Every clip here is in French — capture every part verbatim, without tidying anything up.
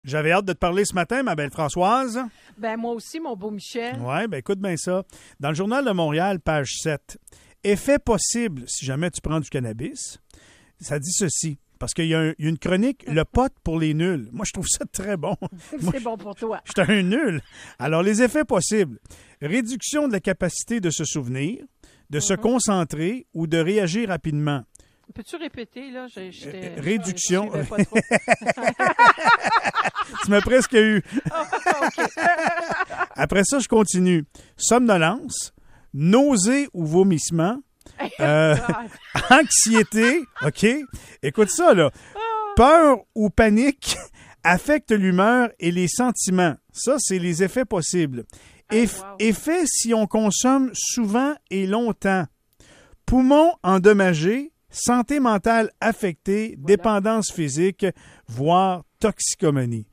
J'avais hâte de te parler ce matin, ma belle Françoise. Ben moi aussi, mon beau Michel. Oui, ben écoute bien ça. Dans le Journal de Montréal, page sept, effet possible si jamais tu prends du cannabis, ça dit ceci. Parce qu'il y a, un, il y a une chronique, le pot pour les nuls. Moi, je trouve ça très bon. C'est Moi, bon pour toi. Je suis un nul. Alors, les effets possibles. Réduction de la capacité de se souvenir, de mm-hmm. se concentrer ou de réagir rapidement. Peux-tu répéter, là? J'ai, j'étais, euh, réduction. Je, pas trop. Tu m'as presque eu. Oh, okay. Après ça, je continue. Somnolence, nausée ou vomissement, euh, anxiété, OK? Écoute ça, là. Peur ou panique affecte l'humeur et les sentiments. Ça, c'est les effets possibles. Eff- wow. Effet si on consomme souvent et longtemps. Poumons endommagés, santé mentale affectée, voilà. Dépendance physique, voire toxicomanie.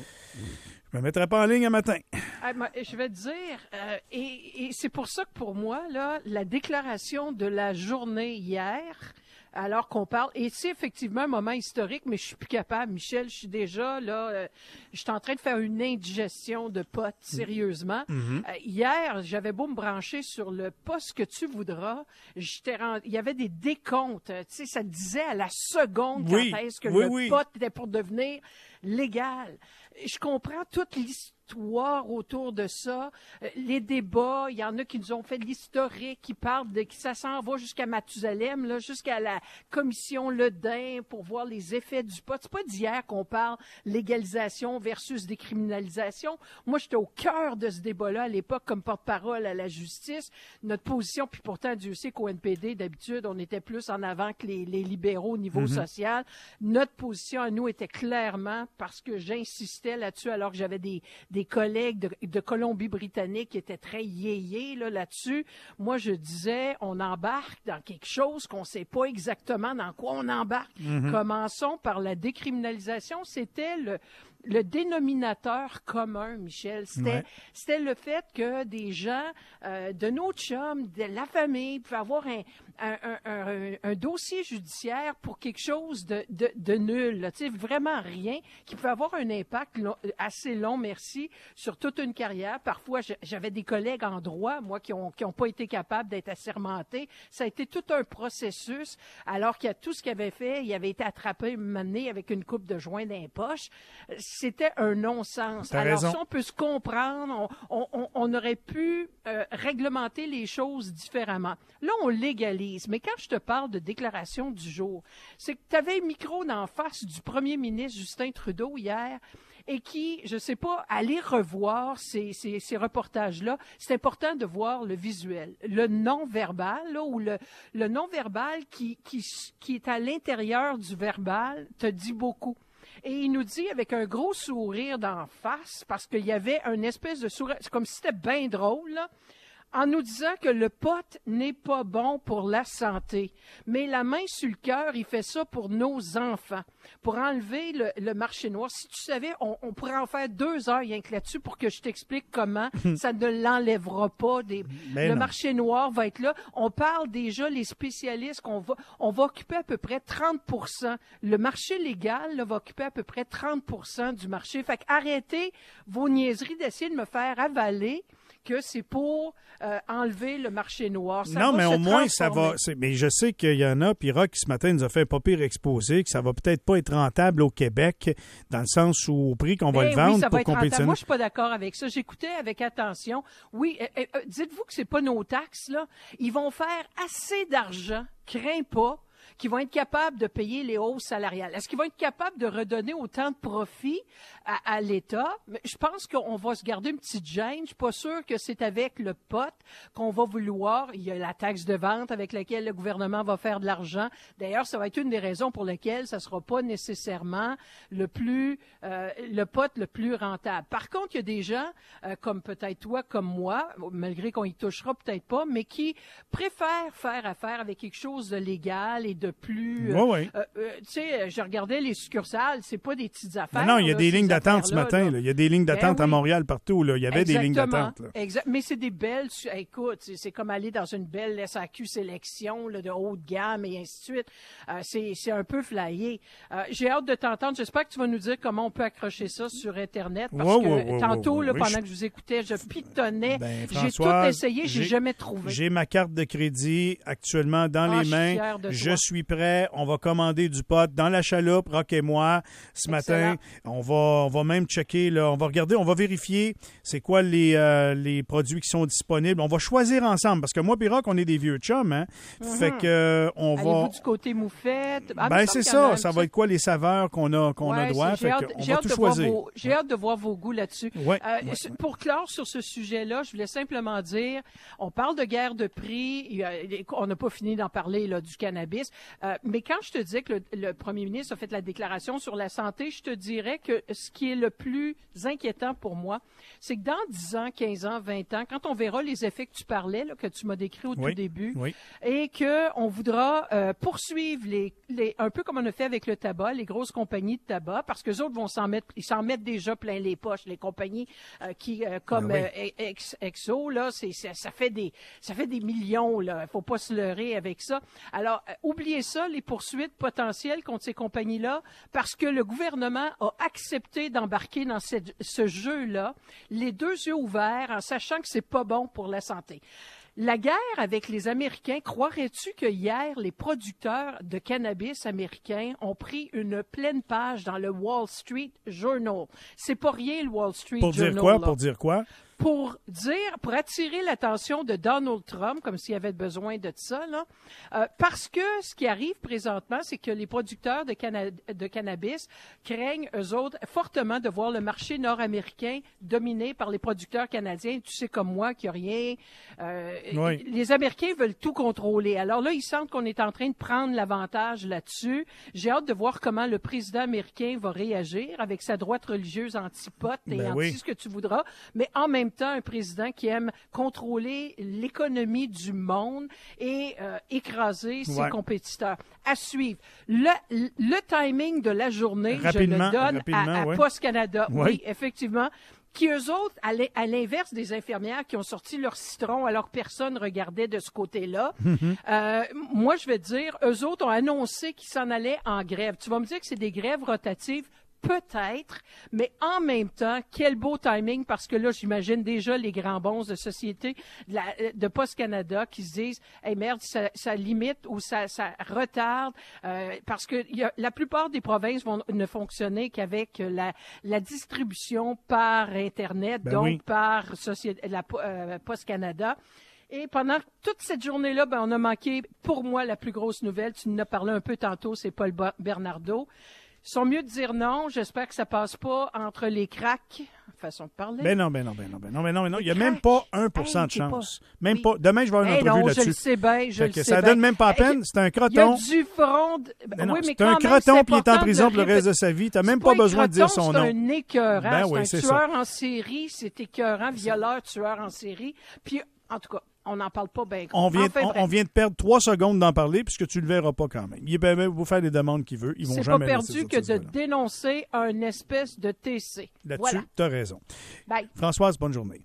Je me mettrai pas en ligne un matin. Ah, je vais te dire, euh, et, et c'est pour ça que pour moi, là, la déclaration de la journée hier, alors qu'on parle, et c'est effectivement un moment historique, mais je suis plus capable, Michel, je suis déjà là, euh, je suis en train de faire une indigestion de potes, sérieusement. Mm-hmm. Euh, hier, j'avais beau me brancher sur le poste que tu voudras, j'étais rend... il y avait des décomptes, tu sais, ça disait à la seconde oui, quand est-ce que oui, le oui. pot était pour devenir légal. Je comprends toute l'histoire autour de ça, les débats, il y en a qui nous ont fait de l'historique, qui parlent de, qui ça s'en va jusqu'à Mathusalem, là, jusqu'à la commission Ledin pour voir les effets du pot. C'est pas d'hier qu'on parle légalisation versus décriminalisation. Moi, j'étais au cœur de ce débat-là à l'époque comme porte-parole à la justice. Notre position, puis pourtant, Dieu sait qu'au N P D, d'habitude, on était plus en avant que les, les libéraux au niveau mm-hmm. social. Notre position à nous était clairement, parce que j'insistais là-dessus alors que j'avais des, des collègues de, de Colombie-Britannique qui étaient très yéyés là, là-dessus. Moi, je disais, on embarque dans quelque chose qu'on ne sait pas exactement dans quoi on embarque. Mm-hmm. Commençons par la décriminalisation. C'était le... Le dénominateur commun, Michel, c'était, ouais. c'était le fait que des gens, euh, de nos chums, de la famille, pouvaient avoir un, un, un, un, un dossier judiciaire pour quelque chose de, de, de nul, là, tu sais, vraiment rien, qui pouvait avoir un impact long, assez long, merci, sur toute une carrière. Parfois, j'avais des collègues en droit, moi, qui ont qui ont pas été capables d'être assermentés. Ça a été tout un processus, alors qu'il y a tout ce qu'il avait fait, il avait été attrapé, mené avec une coupe de joint dans les poches. C'était un non-sens. T'as Alors, raison. si on peut se comprendre, on, on, on aurait pu euh, réglementer les choses différemment. Là, on légalise. Mais quand je te parle de déclaration du jour, c'est que tu avais un micro d'en face du premier ministre Justin Trudeau hier et qui, je sais pas, aller revoir ces, ces, ces reportages-là, c'est important de voir le visuel. Le non-verbal, là, ou le, le non-verbal qui, qui, qui est à l'intérieur du verbal, te dit beaucoup. Et il nous dit avec un gros sourire d'en face, parce qu'il y avait une espèce de sourire, c'est comme si c'était bien drôle, là, en nous disant que le pot n'est pas bon pour la santé. Mais la main sur le cœur, il fait ça pour nos enfants, pour enlever le, le marché noir. Si tu savais, on, on pourrait en faire deux heures rien que là-dessus pour que je t'explique comment ça ne l'enlèvera pas. Des, le non. marché noir va être là. On parle déjà, les spécialistes, qu'on va, on va occuper à peu près trente pour cent. Le marché légal là, va occuper à peu près trente pour cent du marché. Fait qu'arrêtez vos niaiseries d'essayer de me faire avaler que c'est pour euh, enlever le marché noir. Ça non, mais au moins, transformer. ça va... C'est, mais je sais qu'il y en a, puis Rock, ce matin, nous a fait un pas pire exposé, que ça va peut-être pas être rentable au Québec, dans le sens où au prix qu'on va ben le vendre oui, ça pour va être compétitionner. Rentable. Moi, je suis pas d'accord avec ça. J'écoutais avec attention. Oui, euh, euh, dites-vous que c'est pas nos taxes, là. Ils vont faire assez d'argent, crains pas, qui vont être capables de payer les hausses salariales. Est-ce qu'ils vont être capables de redonner autant de profit à, à l'État? Je pense qu'on va se garder une petite gêne. Je suis pas sûre que c'est avec le pot qu'on va vouloir. Il y a la taxe de vente avec laquelle le gouvernement va faire de l'argent. D'ailleurs, ça va être une des raisons pour lesquelles ça sera pas nécessairement le plus, euh, le pot le plus rentable. Par contre, il y a des gens, euh, comme peut-être toi, comme moi, malgré qu'on y touchera peut-être pas, mais qui préfèrent faire affaire avec quelque chose de légal et de de plus... Oui, oui. Euh, euh, tu sais, je regardais les succursales, c'est pas des petites affaires. Mais non, il y a là, des lignes d'attente ce affaires-là, matin. là. Là. Il y a des lignes d'attente Ben à oui. Montréal partout. Là. Il y avait Exactement. des lignes d'attente. Là. Exact. Mais c'est des belles... Écoute, c'est, c'est comme aller dans une belle S A Q sélection là, de haut de gamme et ainsi de suite. Euh, c'est, c'est un peu flyé. Euh, j'ai hâte de t'entendre. J'espère que tu vas nous dire comment on peut accrocher ça sur Internet. Parce Ouais, que ouais, ouais, tantôt, ouais, là, ouais. pendant Je- que je vous écoutais, je pitonnais. Ben, j'ai tout Françoise, essayé, j'ai, j'ai- jamais trouvé. J'ai ma carte de crédit actuellement dans Ah, je les suis mains. fière de Je toi. suis prêt. On va commander du pot dans la chaloupe, Rock et moi, ce Excellent. matin. On va, on va même checker, là, on va regarder, on va vérifier c'est quoi les, euh, les produits qui sont disponibles. On va choisir ensemble parce que moi et Rock, on est des vieux chums. Hein? Fait que euh, on va... Allez-vous du côté moufette? Ah, Ben me c'est semble qu'il y en a ça. un Ça petit va être quoi les saveurs qu'on a, qu'on a Ouais, droit. c'est- j'ai Fait hâte, que on j'ai va hâte tout de voir choisir. vos, j'ai hâte de voir vos goûts là-dessus. Ouais, Euh, ouais. c'est- Pour clore sur ce sujet-là, je voulais simplement dire, on parle de guerre de prix, il y a- on n'a pas fini d'en parler là, du cannabis, euh, mais quand je te dis que le, le premier ministre a fait la déclaration sur la santé, je te dirais que ce qui est le plus inquiétant pour moi, c'est que dans dix ans, quinze ans, vingt ans, quand on verra les effets que tu parlais, là, que tu m'as décrits au Oui, tout début, oui. et qu'on voudra euh, poursuivre les, les, un peu comme on a fait avec le tabac, les grosses compagnies de tabac, parce que les autres vont s'en mettre, ils s'en mettent déjà plein les poches, les compagnies euh, qui, euh, comme Ben euh, Ex- Exo, là, c'est, ça, ça fait des, ça fait des millions, là. Il faut pas se leurrer avec ça. Alors, euh, oubliez ça, les poursuites potentielles contre ces compagnies-là, parce que le gouvernement a accepté d'embarquer dans cette- ce jeu-là, les deux yeux ouverts, en sachant que c'est pas bon pour la santé. La guerre avec les Américains, croirais-tu que hier, les producteurs de cannabis américains ont pris une pleine page dans le Wall Street Journal? C'est pas rien, le Wall Street Pour Journal. dire quoi? là. Pour dire quoi? Pour dire, pour attirer l'attention de Donald Trump, comme s'il avait besoin de ça, là, euh, parce que ce qui arrive présentement, c'est que les producteurs de, canna- de cannabis craignent, eux autres, fortement de voir le marché nord-américain dominé par les producteurs canadiens. Tu sais comme moi qu'il n'y a rien. Euh, Oui. Les Américains veulent tout contrôler. Alors là, ils sentent qu'on est en train de prendre l'avantage là-dessus. J'ai hâte de voir comment le président américain va réagir avec sa droite religieuse anti-pot et Ben anti oui. ce que tu voudras, mais en même temps, un président qui aime contrôler l'économie du monde et euh, écraser ses Ouais. compétiteurs. À suivre. Le, le timing de la journée, Rapidement, je le donne rapidement, à, à ouais. Post Canada. Ouais. Oui, effectivement. Qui, eux autres, à l'in- à l'inverse des infirmières qui ont sorti leur citron alors que personne regardait de ce côté-là, euh, moi, je vais te dire, eux autres ont annoncé qu'ils s'en allaient en grève. Tu vas me dire que c'est des grèves rotatives? Peut-être, mais en même temps, quel beau timing, parce que là, j'imagine déjà les grands bons de société de, la, de Post Canada qui se disent « Hey, merde, ça, ça limite ou ça, ça retarde euh, parce que y a, la plupart des provinces vont ne fonctionner qu'avec la, la distribution par Internet, Ben donc oui. par société, la euh, Post Canada. » Et pendant toute cette journée-là, ben, on a manqué, pour moi, la plus grosse nouvelle. Tu en as parlé un peu tantôt, c'est Paul Ba- Bernardo. Ils sont mieux de dire non. J'espère que ça passe pas entre les cracks. Façon de parler. Ben non, ben non, ben non, ben non, ben non, ben non. Il n'y a Les même cracks. pas un pour cent Hey, de t'es chance. pas- Même oui. pas. Demain, je vais avoir une Eh entrevue non, je là-dessus. le sais bien, je Fait le que sais ça bien. donne même pas la Eh, peine. C'est un Il y a croton. du front. de- Ben non, oui, mais c'est quand un même, croton, puis il est en important de prison pour le répé- reste de sa vie. T'as même C'est pas un besoin de dire croton, son nom. C'est un écœurant. Ben c'est oui, un c'est tueur en série. C'est écœurant. Violeur, tueur en série. Puis, en tout cas, on n'en parle pas bien. On vient, Enfin, on, bref. on vient de perdre trois secondes d'en parler puisque tu le verras pas quand même. Il peut même vous faire les demandes qu'il veut. Ils vont C'est pas jamais perdu laisser que sortir de ce gars-là. dénoncer un espèce de T C. Là-dessus, Voilà. tu as raison. Bye. Françoise, bonne journée.